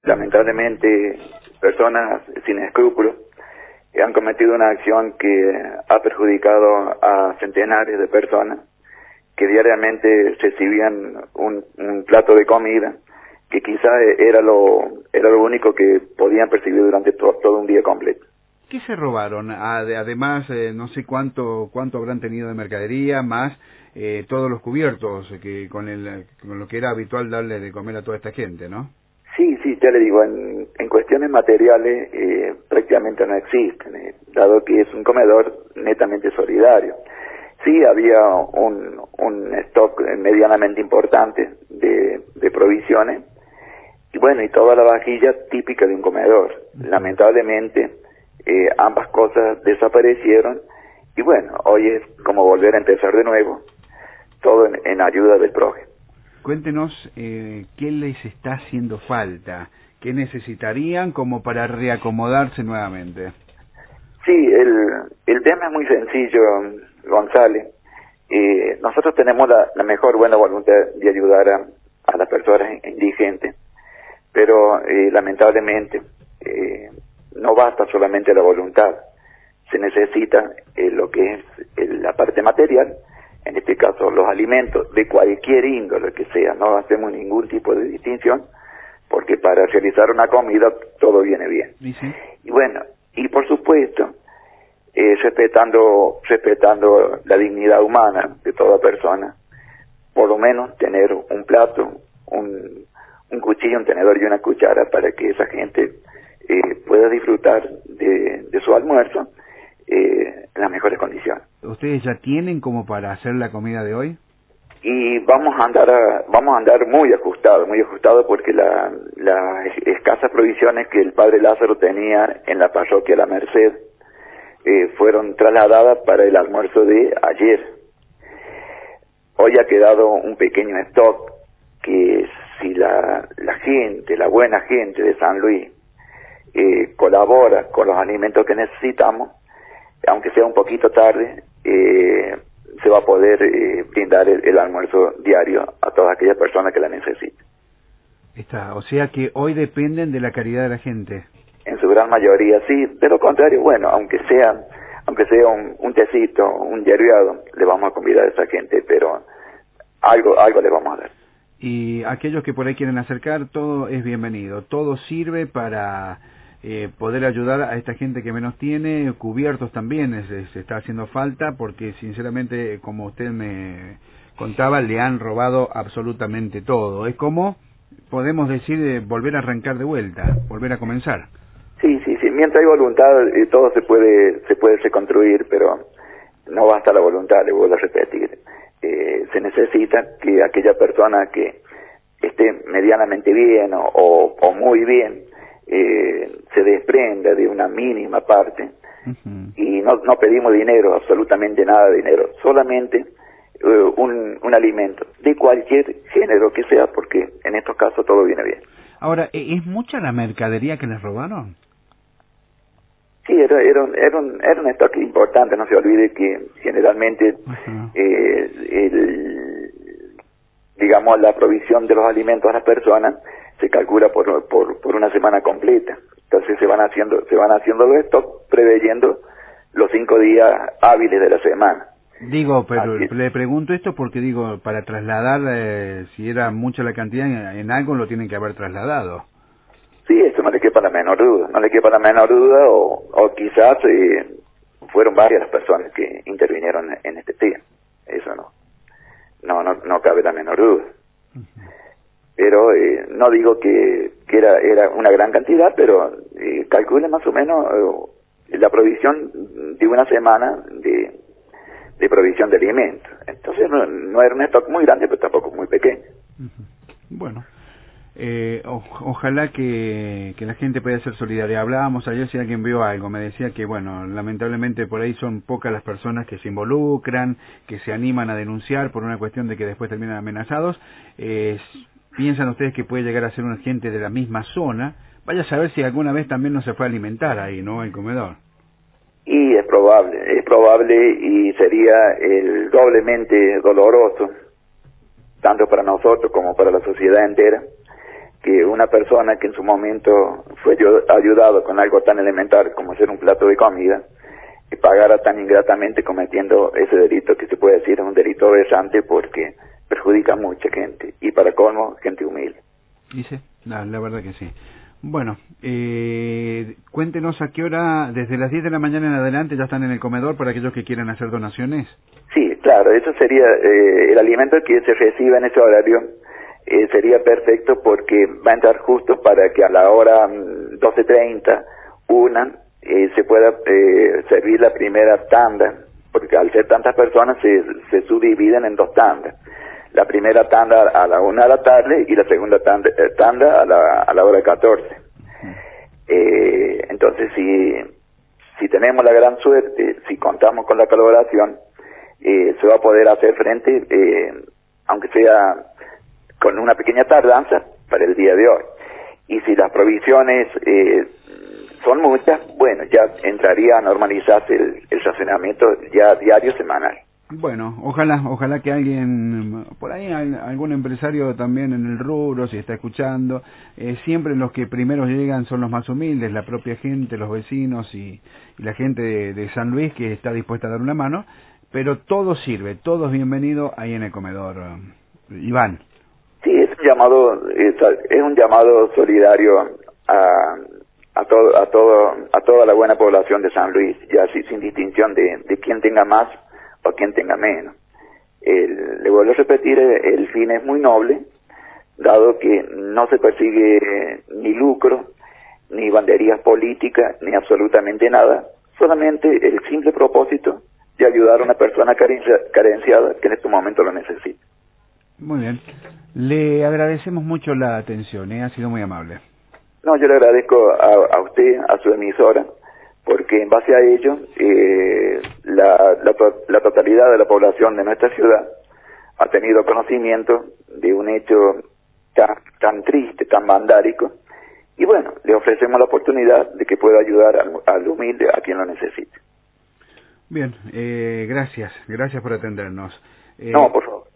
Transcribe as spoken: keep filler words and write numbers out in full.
Lamentablemente, personas sin escrúpulos han cometido una acción que ha perjudicado a centenares de personas que diariamente recibían un, un plato de comida que quizás era lo era lo único que podían percibir durante to, todo un día completo. ¿Qué se robaron? Además, eh, no sé cuánto cuánto habrán tenido de mercadería, más eh, todos los cubiertos, que con, el, con lo que era habitual darle de comer a toda esta gente, ¿no? Sí, sí, ya le digo, en, en cuestiones materiales eh, prácticamente no existen, eh, dado que es un comedor netamente solidario. Sí, había un, un stock medianamente importante de, de provisiones, y bueno, y toda la vajilla típica de un comedor. Lamentablemente, eh, ambas cosas desaparecieron, y bueno, hoy es como volver a empezar de nuevo, todo en, en ayuda del prójimo. Cuéntenos eh, qué les está haciendo falta, qué necesitarían como para reacomodarse nuevamente. Sí, el, el tema es muy sencillo, González. Eh, nosotros tenemos la, la mejor buena voluntad de ayudar a, a las personas indigentes, pero eh, lamentablemente eh, no basta solamente la voluntad, se necesita eh, lo que es eh, la parte material, en este caso los alimentos de cualquier índole que sea, no hacemos ningún tipo de distinción, porque para realizar una comida todo viene bien. ¿Y sí? Y bueno, y por supuesto, eh, respetando respetando la dignidad humana de toda persona, por lo menos tener un plato, un, un cuchillo, un tenedor y una cuchara para que esa gente eh, pueda disfrutar de, de su almuerzo eh, en las mejores condiciones. ¿Ustedes ya tienen como para hacer la comida de hoy? Y vamos a andar a, vamos a andar muy ajustados, muy ajustados porque las la escasas provisiones que el padre Lázaro tenía en la parroquia La Merced eh, fueron trasladadas para el almuerzo de ayer. Hoy ha quedado un pequeño stock que si la, la gente, la buena gente de San Luis eh, colabora con los alimentos que necesitamos, aunque sea un poquito tarde, eh, se va a poder eh, brindar el, el almuerzo diario a todas aquellas personas que la necesiten. Está, o sea que hoy dependen de la caridad de la gente. En su gran mayoría sí, de lo contrario, bueno, aunque sea aunque sea un, un tecito, un hierbiado, le vamos a convidar a esa gente, pero algo algo le vamos a dar. Y aquellos que por ahí quieren acercar, todo es bienvenido, todo sirve para eh, poder ayudar a esta gente que menos tiene, cubiertos también se está haciendo falta, porque sinceramente, como usted me contaba, le han robado absolutamente todo. Es como, podemos decir, eh, volver a arrancar de vuelta, volver a comenzar. Sí, sí, sí, mientras hay voluntad eh, todo se puede se puede reconstruir, pero no basta la voluntad, le vuelvo a repetir. Eh, se necesita que aquella persona que esté medianamente bien o, o, o muy bien eh, se desprenda de una mínima parte. Uh-huh. Y no, no pedimos dinero, absolutamente nada de dinero, solamente uh, un, un alimento de cualquier género que sea, porque en estos casos todo viene bien. Ahora, ¿es mucha la mercadería que les robaron? Sí, era, era, un, era, un, era un stock importante, no se olvide que generalmente uh-huh. eh, el, digamos la provisión de los alimentos a las personas se calcula por, por, por una semana completa, entonces se van haciendo se van haciendo los stocks preveyendo los cinco días hábiles de la semana. Digo, pero Así. le pregunto esto porque digo, para trasladar, eh, si era mucha la cantidad, en, en algo lo tienen que haber trasladado. Sí, eso no le quepa la menor duda, no le quepa la menor duda, o, o quizás eh, fueron varias las personas que intervinieron en este tema, eso no, no, no, no cabe la menor duda. Uh-huh. Pero eh, no digo que, que era, era una gran cantidad, pero eh, calcule más o menos eh, la provisión de una semana de, de provisión de alimentos. Entonces no, no era un stock muy grande, pero tampoco muy pequeño. Uh-huh. Bueno. Eh, o, ojalá que, que la gente pueda ser solidaria. Hablábamos ayer si alguien vio algo, me decía que bueno, lamentablemente por ahí son pocas las personas que se involucran, que se animan a denunciar por una cuestión de que después terminan amenazados. Eh, ¿Piensan ustedes que puede llegar a ser una gente de la misma zona? Vaya a saber si alguna vez también no se fue a alimentar ahí, ¿no? El comedor. Y es probable, es probable y sería el doblemente doloroso, tanto para nosotros como para la sociedad entera, que una persona que en su momento fue ayudado con algo tan elemental como hacer un plato de comida, y pagara tan ingratamente cometiendo ese delito que se puede decir es un delito aberrante porque perjudica a mucha gente, y para colmo, gente humilde. Y sí, la, la verdad que sí. Bueno, eh, cuéntenos a qué hora, desde las diez de la mañana en adelante ya están en el comedor para aquellos que quieran hacer donaciones. Sí, claro, eso sería eh, el alimento que se reciba en ese horario. Eh, sería perfecto porque va a entrar justo para que a la hora um, doce treinta, una, eh, se pueda eh, servir la primera tanda, porque al ser tantas personas se, se subdividen en dos tandas. La primera tanda a la una de la tarde y la segunda tanda, eh, tanda a la, a la hora catorce. Eh, entonces, si, si tenemos la gran suerte, si contamos con la colaboración, eh, se va a poder hacer frente, eh, aunque sea con una pequeña tardanza, para el día de hoy. Y si las provisiones eh, son muchas, bueno, ya entraría a normalizarse el, el racionamiento ya diario, semanal. Bueno, ojalá, ojalá que alguien, por ahí algún empresario también en el rubro, si está escuchando, eh, siempre los que primeros llegan son los más humildes, la propia gente, los vecinos y, y la gente de, de San Luis que está dispuesta a dar una mano, pero todo sirve, todo es bienvenido ahí en el comedor. Iván. Sí, es un llamado, es, es un llamado solidario a, a todo, a todo, a toda la buena población de San Luis, ya así, sin distinción de, de quién tenga más o quien tenga menos. El, le vuelvo a repetir, el fin es muy noble, dado que no se persigue ni lucro, ni banderías políticas, ni absolutamente nada, solamente el simple propósito de ayudar a una persona carencia, carenciada que en este momento lo necesita. Muy bien. Le agradecemos mucho la atención, ¿eh? Ha sido muy amable. No, yo le agradezco a, a usted, a su emisora, porque en base a ello, eh, la, la, la totalidad de la población de nuestra ciudad ha tenido conocimiento de un hecho tan, tan triste, tan vandálico, y bueno, le ofrecemos la oportunidad de que pueda ayudar al, al humilde, a quien lo necesite. Bien, eh, gracias, gracias por atendernos. Eh, no, por favor.